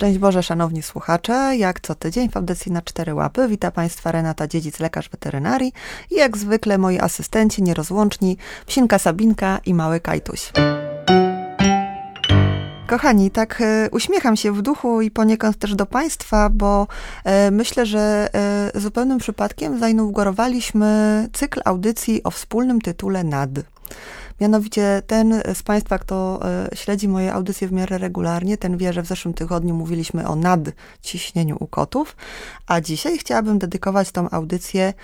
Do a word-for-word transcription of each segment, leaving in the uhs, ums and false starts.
Szczęść Boże, szanowni słuchacze. Jak co tydzień w audycji na cztery łapy wita Państwa Renata Dziedzic, lekarz weterynarii i jak zwykle moi asystenci nierozłączni, psinka Sabinka i mały Kajtuś. Kochani, tak e, uśmiecham się w duchu i poniekąd też do Państwa, bo e, myślę, że e, zupełnym przypadkiem zainaugurowaliśmy cykl audycji o wspólnym tytule N A D. Mianowicie ten z Państwa, kto e, śledzi moje audycje w miarę regularnie, ten wie, że w zeszłym tygodniu mówiliśmy o nadciśnieniu u kotów, a dzisiaj chciałabym dedykować tą audycję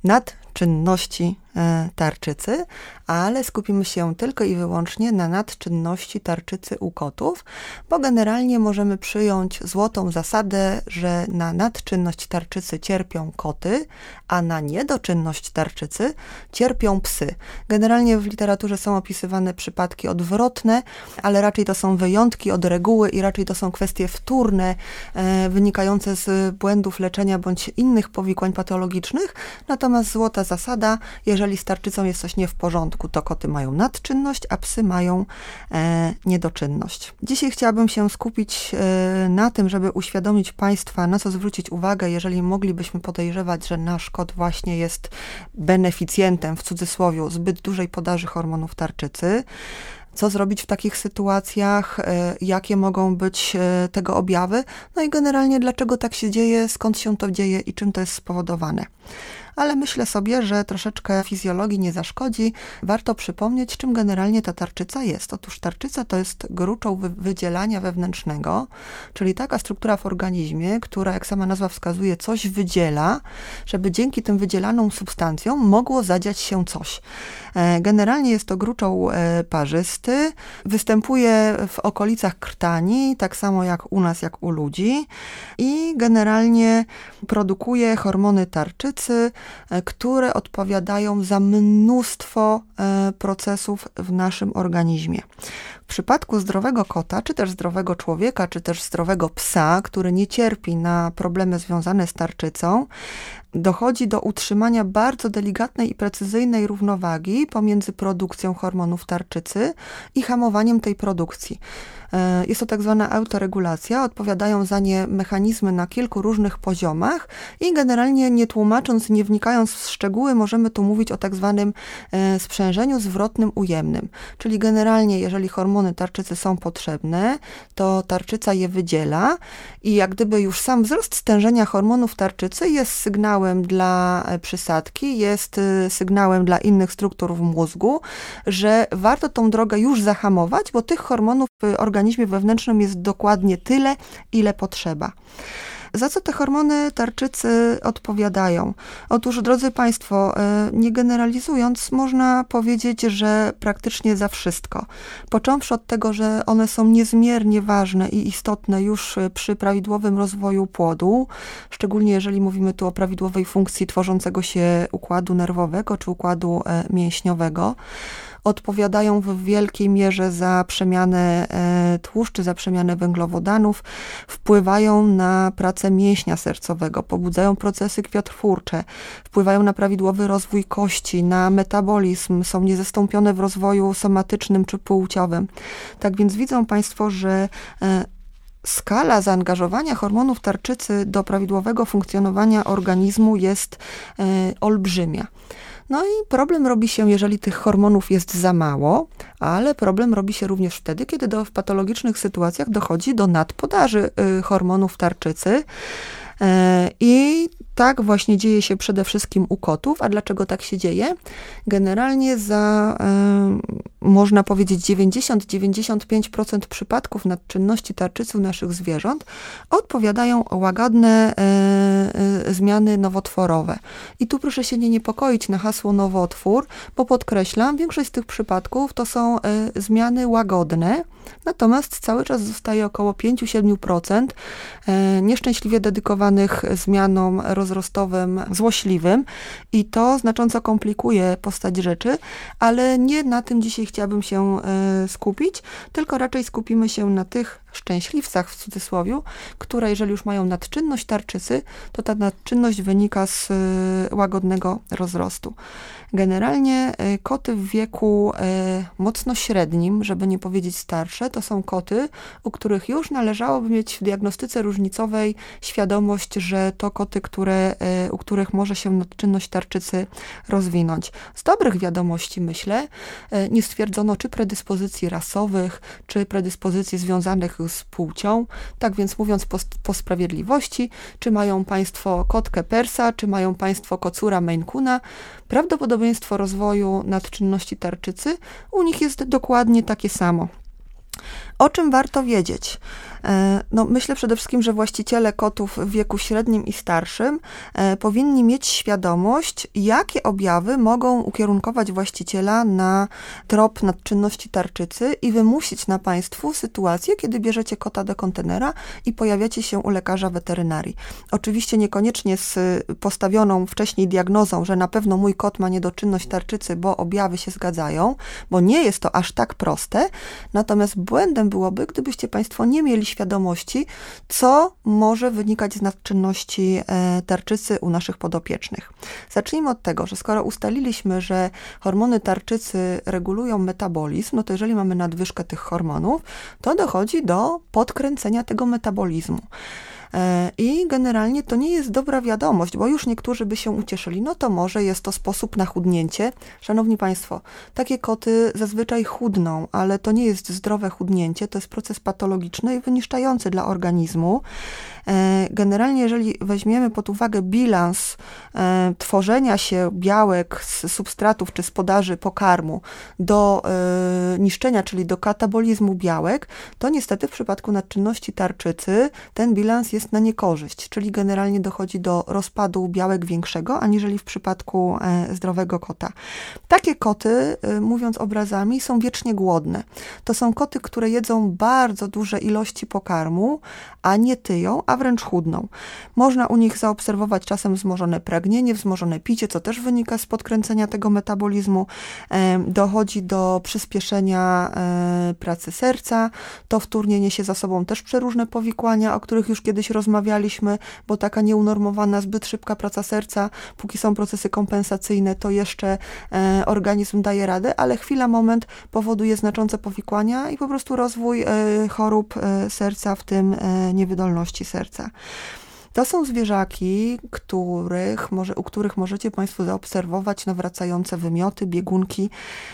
nadczynności e, tarczycy, ale skupimy się tylko i wyłącznie na nadczynności tarczycy u kotów, bo generalnie możemy przyjąć złotą zasadę, że na nadczynność tarczycy cierpią koty, a na niedoczynność tarczycy cierpią psy. Generalnie w literaturze są opisywane przypadki odwrotne, ale raczej to są wyjątki od reguły i raczej to są kwestie wtórne, e, wynikające z błędów leczenia bądź innych powikłań patologicznych. Natomiast złota zasada, jeżeli z tarczycą jest coś nie w porządku, to koty mają nadczynność, a psy mają e, niedoczynność. Dzisiaj chciałabym się skupić e, na tym, żeby uświadomić Państwa, na co zwrócić uwagę, jeżeli moglibyśmy podejrzewać, że nasz kot właśnie jest beneficjentem, w cudzysłowie, zbyt dużej podaży hormonów tarczycy. Co zrobić w takich sytuacjach, jakie mogą być tego objawy, no i generalnie dlaczego tak się dzieje, skąd się to dzieje i czym to jest spowodowane. Ale myślę sobie, że troszeczkę fizjologii nie zaszkodzi. Warto przypomnieć, czym generalnie ta tarczyca jest. Otóż tarczyca to jest gruczoł wydzielania wewnętrznego, czyli taka struktura w organizmie, która, jak sama nazwa wskazuje, coś wydziela, żeby dzięki tym wydzielanym substancjom mogło zadziać się coś. Generalnie jest to gruczoł parzysty, występuje w okolicach krtani, tak samo jak u nas, jak u ludzi i generalnie produkuje hormony tarczycy, które odpowiadają za mnóstwo procesów w naszym organizmie. W przypadku zdrowego kota, czy też zdrowego człowieka, czy też zdrowego psa, który nie cierpi na problemy związane z tarczycą, dochodzi do utrzymania bardzo delikatnej i precyzyjnej równowagi pomiędzy produkcją hormonów tarczycy i hamowaniem tej produkcji. Jest to tak zwana autoregulacja, odpowiadają za nie mechanizmy na kilku różnych poziomach i generalnie nie tłumacząc, nie wnikając w szczegóły, możemy tu mówić o tak zwanym sprzężeniu zwrotnym ujemnym. Czyli generalnie, jeżeli hormony tarczycy są potrzebne, to tarczyca je wydziela i jak gdyby już sam wzrost stężenia hormonów tarczycy jest sygnałem dla przysadki, jest sygnałem dla innych struktur w mózgu, że warto tą drogę już zahamować, bo tych hormonów w organizmie wewnętrznym jest dokładnie tyle, ile potrzeba. Za co te hormony tarczycy odpowiadają? Otóż, drodzy Państwo, nie generalizując, można powiedzieć, że praktycznie za wszystko. Począwszy od tego, że one są niezmiernie ważne i istotne już przy prawidłowym rozwoju płodu, szczególnie jeżeli mówimy tu o prawidłowej funkcji tworzącego się układu nerwowego czy układu mięśniowego. Odpowiadają w wielkiej mierze za przemianę tłuszczy, za przemianę węglowodanów, wpływają na pracę mięśnia sercowego, pobudzają procesy krwiotwórcze, wpływają na prawidłowy rozwój kości, na metabolizm, są niezastąpione w rozwoju somatycznym czy płciowym. Tak więc widzą Państwo, że skala zaangażowania hormonów tarczycy do prawidłowego funkcjonowania organizmu jest olbrzymia. No i problem robi się, jeżeli tych hormonów jest za mało, ale problem robi się również wtedy, kiedy do, w patologicznych sytuacjach dochodzi do nadpodaży y, hormonów tarczycy. I tak właśnie dzieje się przede wszystkim u kotów. A dlaczego tak się dzieje? Generalnie za, y, można powiedzieć, dziewięćdziesiąt do dziewięćdziesięciu pięciu procent przypadków nadczynności tarczycy u naszych zwierząt odpowiadają łagodne y, y, zmiany nowotworowe. I tu proszę się nie niepokoić na hasło nowotwór, bo podkreślam, większość z tych przypadków to są y, zmiany łagodne, natomiast cały czas zostaje około pięć do siedmiu procent y, nieszczęśliwie dedykowanych zmianom rozrostowym złośliwym i to znacząco komplikuje postać rzeczy, ale nie na tym dzisiaj chciałabym się skupić, tylko raczej skupimy się na tych szczęśliwcach w cudzysłowie, które jeżeli już mają nadczynność tarczycy, to ta nadczynność wynika z łagodnego rozrostu. Generalnie koty w wieku mocno średnim, żeby nie powiedzieć starsze, to są koty, u których już należałoby mieć w diagnostyce różnicowej świadomość, że to koty, które, u których może się nadczynność tarczycy rozwinąć. Z dobrych wiadomości, myślę, nie stwierdzono czy predyspozycji rasowych, czy predyspozycji związanych z płcią. Tak więc mówiąc po, po sprawiedliwości, czy mają państwo kotkę persa, czy mają państwo kocura Maine Coona, prawdopodobieństwo rozwoju nadczynności tarczycy u nich jest dokładnie takie samo. O czym warto wiedzieć? No, myślę przede wszystkim, że właściciele kotów w wieku średnim i starszym e, powinni mieć świadomość, jakie objawy mogą ukierunkować właściciela na trop nadczynności tarczycy i wymusić na państwu sytuację, kiedy bierzecie kota do kontenera i pojawiacie się u lekarza weterynarii. Oczywiście niekoniecznie z postawioną wcześniej diagnozą, że na pewno mój kot ma niedoczynność tarczycy, bo objawy się zgadzają, bo nie jest to aż tak proste, natomiast błędem byłoby, gdybyście państwo nie mieli świadomości, co może wynikać z nadczynności tarczycy u naszych podopiecznych. Zacznijmy od tego, że skoro ustaliliśmy, że hormony tarczycy regulują metabolizm, no to jeżeli mamy nadwyżkę tych hormonów, to dochodzi do podkręcenia tego metabolizmu. I generalnie to nie jest dobra wiadomość, bo już niektórzy by się ucieszyli, no to może jest to sposób na chudnięcie. Szanowni Państwo, takie koty zazwyczaj chudną, ale to nie jest zdrowe chudnięcie, to jest proces patologiczny i wyniszczający dla organizmu. Generalnie, jeżeli weźmiemy pod uwagę bilans e, tworzenia się białek z substratów czy z podaży pokarmu do e, niszczenia, czyli do katabolizmu białek, to niestety w przypadku nadczynności tarczycy ten bilans jest na niekorzyść, czyli generalnie dochodzi do rozpadu białek większego, aniżeli w przypadku e, zdrowego kota. Takie koty, e, mówiąc obrazami, są wiecznie głodne. To są koty, które jedzą bardzo duże ilości pokarmu, a nie tyją, a wręcz chudną. Można u nich zaobserwować czasem wzmożone pragnienie, wzmożone picie, co też wynika z podkręcenia tego metabolizmu. Dochodzi do przyspieszenia pracy serca. To wtórnie niesie za sobą też przeróżne powikłania, o których już kiedyś rozmawialiśmy, bo taka nieunormowana, zbyt szybka praca serca, póki są procesy kompensacyjne, to jeszcze organizm daje radę, ale chwila, moment powoduje znaczące powikłania i po prostu rozwój chorób serca, w tym niewydolności serca. To są zwierzaki, których może, u których możecie Państwo zaobserwować nawracające wymioty, biegunki.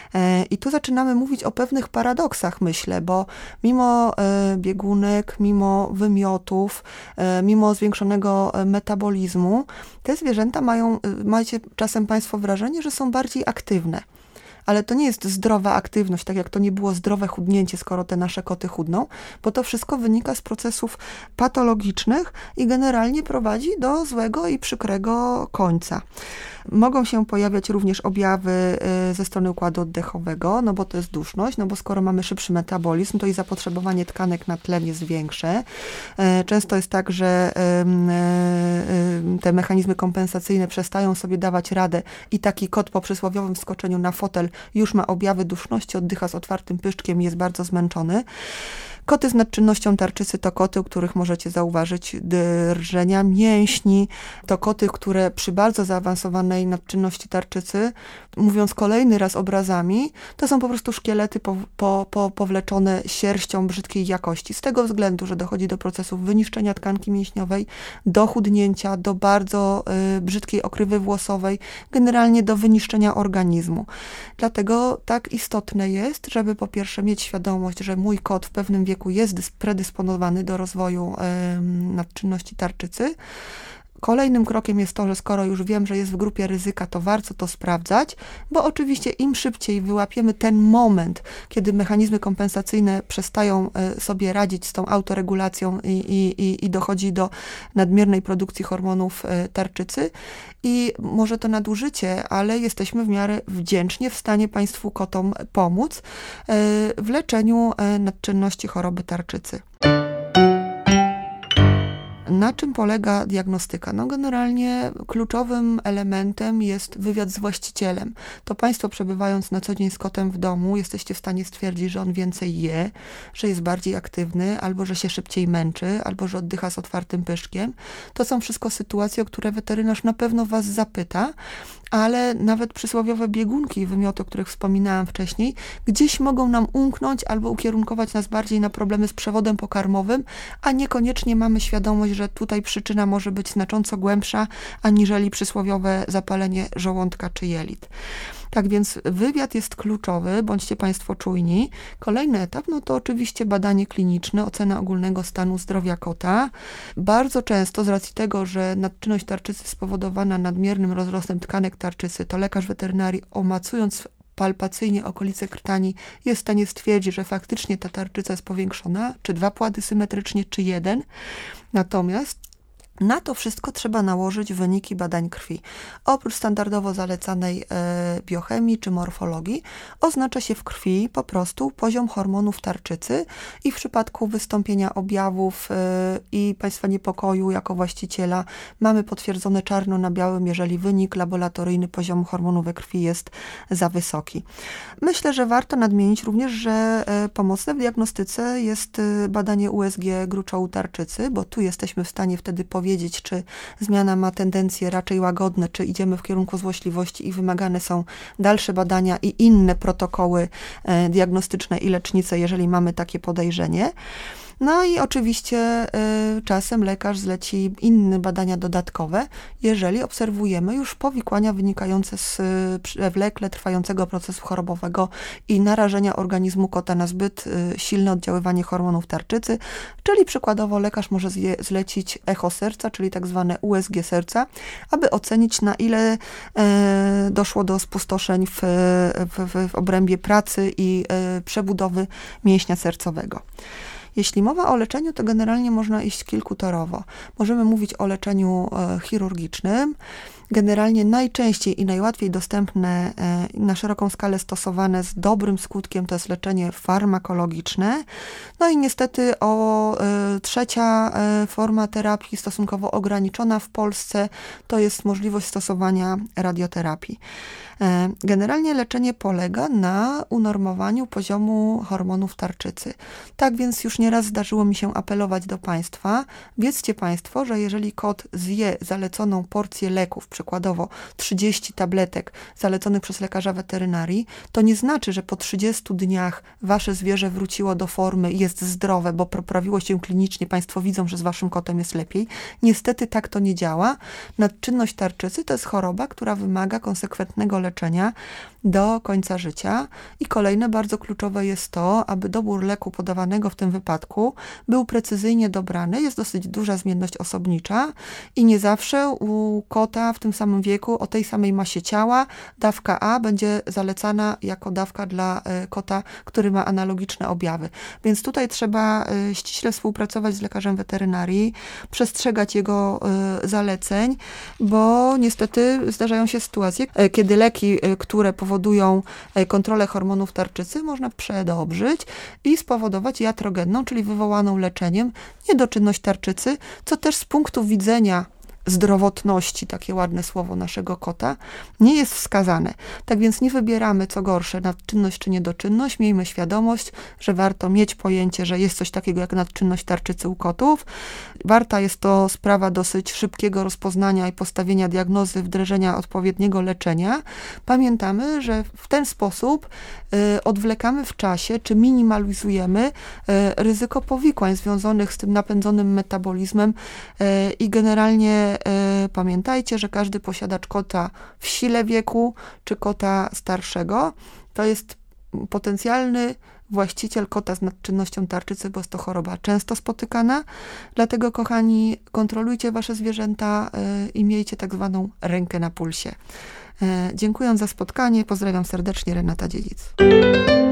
I tu zaczynamy mówić o pewnych paradoksach, myślę, bo mimo biegunek, mimo wymiotów, mimo zwiększonego metabolizmu, te zwierzęta mają, macie czasem Państwo wrażenie, że są bardziej aktywne. Ale to nie jest zdrowa aktywność, tak jak to nie było zdrowe chudnięcie, skoro te nasze koty chudną, bo to wszystko wynika z procesów patologicznych i generalnie prowadzi do złego i przykrego końca. Mogą się pojawiać również objawy ze strony układu oddechowego, no bo to jest duszność, no bo skoro mamy szybszy metabolizm, to i zapotrzebowanie tkanek na tlen jest większe. Często jest tak, że te mechanizmy kompensacyjne przestają sobie dawać radę i taki kot po przysłowiowym wskoczeniu na fotel już ma objawy duszności, oddycha z otwartym pyszczkiem i jest bardzo zmęczony. Koty z nadczynnością tarczycy to koty, u których możecie zauważyć drżenia mięśni. To koty, które przy bardzo zaawansowanej nadczynności tarczycy, mówiąc kolejny raz obrazami, to są po prostu szkielety po, po, po, powleczone sierścią brzydkiej jakości. Z tego względu, że dochodzi do procesów wyniszczenia tkanki mięśniowej, do chudnięcia, do bardzo y, brzydkiej okrywy włosowej, generalnie do wyniszczenia organizmu. Dlatego tak istotne jest, żeby po pierwsze mieć świadomość, że mój kot w pewnym wieku jest predysponowany do rozwoju y, nadczynności tarczycy. Kolejnym krokiem jest to, że skoro już wiem, że jest w grupie ryzyka, to warto to sprawdzać, bo oczywiście im szybciej wyłapiemy ten moment, kiedy mechanizmy kompensacyjne przestają sobie radzić z tą autoregulacją i, i, i dochodzi do nadmiernej produkcji hormonów tarczycy i może to nadużycie, ale jesteśmy w miarę wdzięcznie w stanie Państwu kotom pomóc w leczeniu nadczynności choroby tarczycy. Na czym polega diagnostyka? No generalnie kluczowym elementem jest wywiad z właścicielem. To Państwo, przebywając na co dzień z kotem w domu, jesteście w stanie stwierdzić, że on więcej je, że jest bardziej aktywny, albo że się szybciej męczy, albo że oddycha z otwartym pyszkiem. To są wszystko sytuacje, o które weterynarz na pewno Was zapyta, ale nawet przysłowiowe biegunki i wymioty, o których wspominałam wcześniej, gdzieś mogą nam umknąć albo ukierunkować nas bardziej na problemy z przewodem pokarmowym, a niekoniecznie mamy świadomość, że tutaj przyczyna może być znacząco głębsza, aniżeli przysłowiowe zapalenie żołądka czy jelit. Tak więc wywiad jest kluczowy, bądźcie Państwo czujni. Kolejny etap, no to oczywiście badanie kliniczne, ocena ogólnego stanu zdrowia kota. Bardzo często z racji tego, że nadczynność tarczycy spowodowana nadmiernym rozrostem tkanek tarczycy, to lekarz weterynarii, omacując palpacyjnie okolice krtani, jest w stanie stwierdzić, że faktycznie ta tarczyca jest powiększona, czy dwa płady symetrycznie, czy jeden. Natomiast na to wszystko trzeba nałożyć wyniki badań krwi. Oprócz standardowo zalecanej e, biochemii czy morfologii, oznacza się w krwi po prostu poziom hormonów tarczycy i w przypadku wystąpienia objawów e, i Państwa niepokoju jako właściciela mamy potwierdzone czarno na białym, jeżeli wynik laboratoryjny poziomu hormonów we krwi jest za wysoki. Myślę, że warto nadmienić również, że e, pomocne w diagnostyce jest e, badanie U S G gruczołu tarczycy, bo tu jesteśmy w stanie wtedy powiedzieć, wiedzieć, czy zmiana ma tendencje raczej łagodne, czy idziemy w kierunku złośliwości i wymagane są dalsze badania i inne protokoły e, diagnostyczne i lecznicze, jeżeli mamy takie podejrzenie. No i oczywiście y, czasem lekarz zleci inne badania dodatkowe, jeżeli obserwujemy już powikłania wynikające z y, przewlekle trwającego procesu chorobowego i narażenia organizmu kota na zbyt y, silne oddziaływanie hormonów tarczycy, czyli przykładowo lekarz może zje, zlecić echo serca, czyli tak zwane U S G serca, aby ocenić, na ile y, doszło do spustoszeń w, w, w obrębie pracy i y, przebudowy mięśnia sercowego. Jeśli mowa o leczeniu, to generalnie można iść kilkutorowo. Możemy mówić o leczeniu e, chirurgicznym. Generalnie najczęściej i najłatwiej dostępne, e, na szeroką skalę stosowane z dobrym skutkiem to jest leczenie farmakologiczne. No i niestety o e, trzecia e, forma terapii stosunkowo ograniczona w Polsce to jest możliwość stosowania radioterapii. E, generalnie leczenie polega na unormowaniu poziomu hormonów tarczycy. Tak więc już nieraz zdarzyło mi się apelować do Państwa. Wiedzcie Państwo, że jeżeli kot zje zaleconą porcję leków, przykładowo trzydzieści tabletek zaleconych przez lekarza weterynarii, to nie znaczy, że po trzydziestu dniach Wasze zwierzę wróciło do formy i jest zdrowe, bo poprawiło się klinicznie, Państwo widzą, że z Waszym kotem jest lepiej. Niestety tak to nie działa. Nadczynność tarczycy to jest choroba, która wymaga konsekwentnego leczenia do końca życia. I kolejne bardzo kluczowe jest to, aby dobór leku podawanego w tym wypadku był precyzyjnie dobrany. Jest dosyć duża zmienność osobnicza i nie zawsze u kota w tym samym wieku o tej samej masie ciała dawka A będzie zalecana jako dawka dla kota, który ma analogiczne objawy. Więc tutaj trzeba ściśle współpracować z lekarzem weterynarii, przestrzegać jego zaleceń, bo niestety zdarzają się sytuacje, kiedy leki, które powodują kontrolę hormonów tarczycy, można przedobrzyć i spowodować iatrogenną, czyli wywołaną leczeniem, niedoczynność tarczycy, co też z punktu widzenia zdrowotności, takie ładne słowo naszego kota, nie jest wskazane. Tak więc nie wybieramy, co gorsze, nadczynność czy niedoczynność. Miejmy świadomość, że warto mieć pojęcie, że jest coś takiego jak nadczynność tarczycy u kotów. Warta jest to sprawa dosyć szybkiego rozpoznania i postawienia diagnozy, wdrożenia odpowiedniego leczenia. Pamiętamy, że w ten sposób y, odwlekamy w czasie, czy minimalizujemy y, ryzyko powikłań związanych z tym napędzonym metabolizmem y, i generalnie pamiętajcie, że każdy posiadacz kota w sile wieku, czy kota starszego, to jest potencjalny właściciel kota z nadczynnością tarczycy, bo jest to choroba często spotykana. Dlatego, kochani, kontrolujcie Wasze zwierzęta i miejcie tak zwaną rękę na pulsie. Dziękuję za spotkanie. Pozdrawiam serdecznie, Renata Dziedzic.